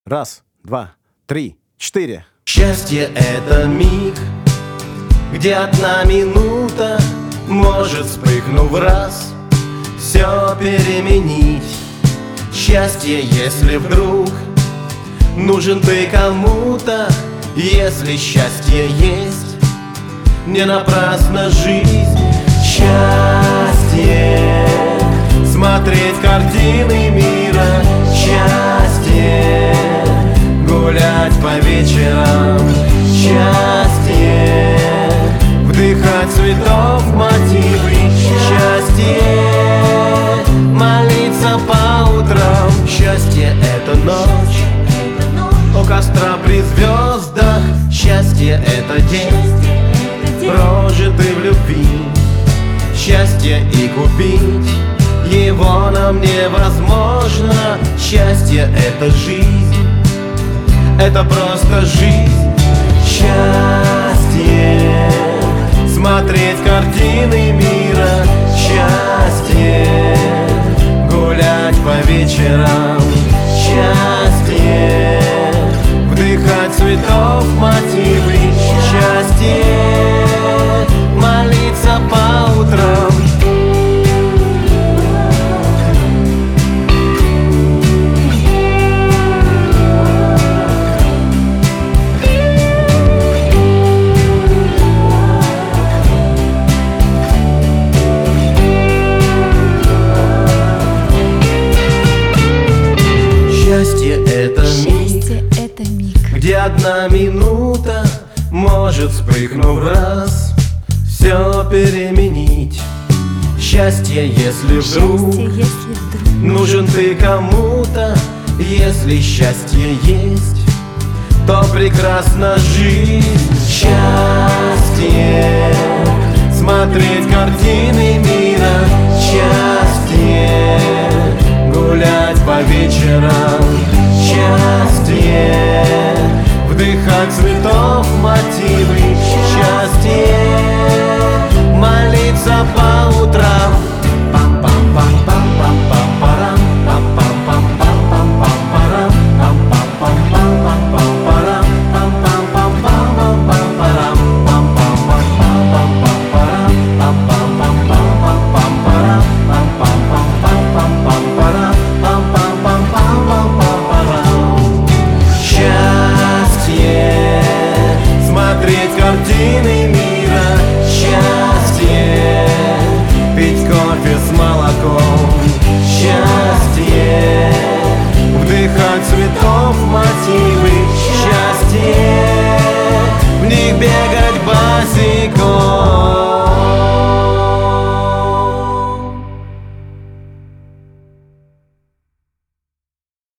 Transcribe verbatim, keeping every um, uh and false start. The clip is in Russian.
Раз, два, три, четыре. Счастье — это миг, где одна минута может, вспыхнув раз, все переменить. Счастье, если вдруг нужен ты кому-то, если счастье есть, не напрасна жизнь. Счастье — смотреть картины мира, счастье — гулять по вечерам, счастье — вдыхать цветов мотивы, счастье — молиться по утрам. Счастье — это ночь у костра при звездах, счастье — это день, прожитый в любви. Счастье и купить его нам невозможно. Счастье — это жизнь, это просто жизнь. Счастье — смотреть картины мира, счастье — гулять по вечерам, счастье — вдыхать цветов мотивы, счастье — молиться по утрам. Счастье — это миг, где одна минута может, вспыхнув раз, все переменить. Счастье, если вдруг, Счастье, если вдруг нужен ты кому-то, если счастье есть, то прекрасна жизнь. Счастье — смотреть картины мира, счастье — гулять по вечерам, счастье — вдыхать цветов мотивы, счастье — молиться по утрам. Смотреть картины мира, счастье — пить кофе с молоком, счастье — вдыхать цветов мотивы, счастье — в них бегать босиком.